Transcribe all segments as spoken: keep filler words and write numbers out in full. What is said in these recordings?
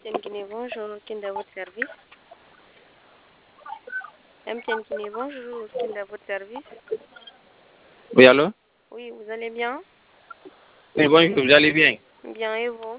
M T N Guinée, bonjour, Kind à votre service. M T N Guinée, bonjour, Kind à votre service. Oui, allô? Oui, vous allez bien? Oui, bonjour, vous allez bien? Bien, et vous?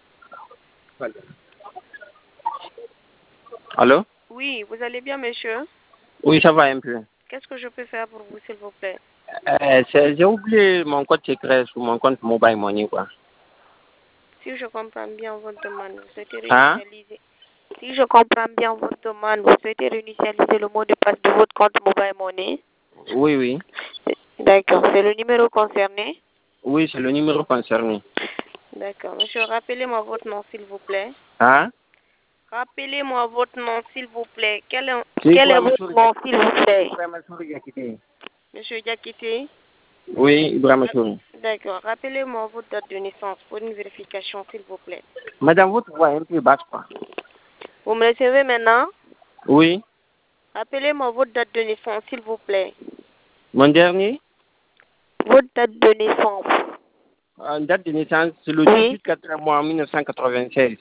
Allô? Oui, vous allez bien, monsieur? Oui, ça va un peu. Qu'est-ce que je peux faire pour vous, s'il vous plaît? Euh, c'est- j'ai oublié mon code secret sur mon compte Mobile Money, quoi. Si je comprends bien votre demande, vous souhaitez Hein? réinitialiser. Si je comprends bien votre demande, vous souhaitez réinitialiser le mot de passe de votre compte Mobile Money. Oui, oui. D'accord, c'est le numéro concerné? Oui, c'est le numéro concerné. D'accord, monsieur, rappelez-moi votre nom, s'il vous plaît. Hein? Rappelez-moi votre nom, s'il vous plaît. Quel est, C'est quel est Ibrahim votre Souri. nom, s'il vous plaît? Ibrahim Souri Diakité. Monsieur Diakité? Oui, Ibrahim Souri. D'accord. Rappelez-moi votre date de naissance pour une vérification, s'il vous plaît. Madame, votre voix est un peu basse, quoi. Vous me recevez maintenant? Oui. Rappelez-moi votre date de naissance, s'il vous plaît. Mon dernier? Votre date de naissance. En date de naissance, c'est le Oui. dix-huit quatrième mois mille neuf cent quatre-vingt-seize.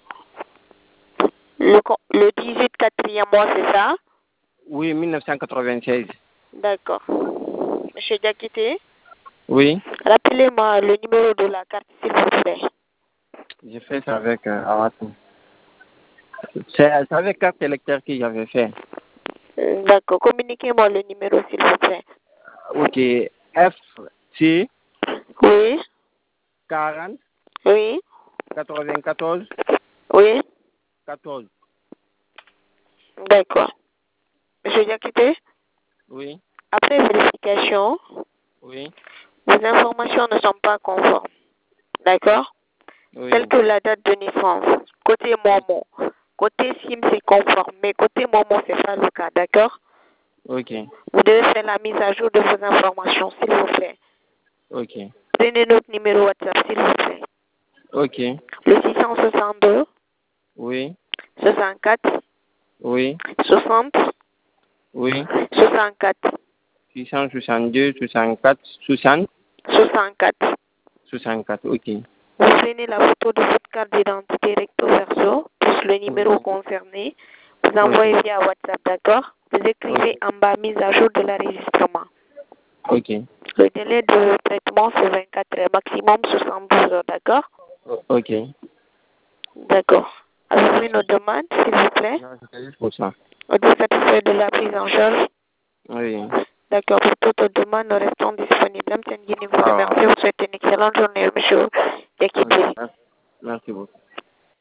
Le, co- le dix-huit quatrième mois, c'est ça? Oui, mille neuf cent quatre-vingt-seize. D'accord. Monsieur Diakité? Oui. Rappelez-moi le numéro de la carte, s'il vous plaît. J'ai fait ça avec euh, Awatou. C'est c'est avec carte électeur que j'avais fait. Euh, D'accord. Communiquez-moi le numéro, s'il vous plaît. Ok. F C Oui. quarante Oui. quatre-vingt-quatorze Oui. quatorze. D'accord. Monsieur Diakité? Oui. Après vérification, Oui. vos informations ne sont pas conformes. D'accord? Oui. Telle que la date de naissance. Côté Momo. Côté SIM, c'est conforme. Mais côté Momo, c'est pas le cas. D'accord? Ok. Vous devez faire la mise à jour de vos informations, s'il vous plaît. Ok. Prenez notre numéro WhatsApp, s'il vous plaît. Ok. Le six cent soixante-deux, Oui. soixante-quatre, Oui. soixante, Oui. soixante-quatre, six cent soixante-deux soixante-quatre soixante soixante-quatre. soixante-quatre. Ok. Vous prenez la photo de votre carte d'identité recto verso, plus le numéro Oui. concerné. Vous envoyez via WhatsApp, d'accord? Vous écrivez en bas mise à jour de l'enregistrement. Ok. Le délai de traitement, c'est vingt-quatre heures, maximum soixante-douze heures, d'accord? Ok. D'accord. Avez-vous une autre demande, s'il vous plaît? Non, c'était juste pour ça. Êtes-vous satisfait de la prise en charge? Oui. D'accord. Pour toute demande, nous restons disponibles. M T N Guinée vous Ah, remercie. Vous souhaite une excellente journée, monsieur ok. Diakité. Merci beaucoup.